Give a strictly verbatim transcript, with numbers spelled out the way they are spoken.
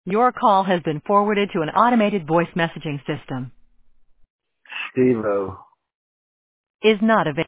Your call has been forwarded to an automated voice messaging system. Steve-O. Is not available.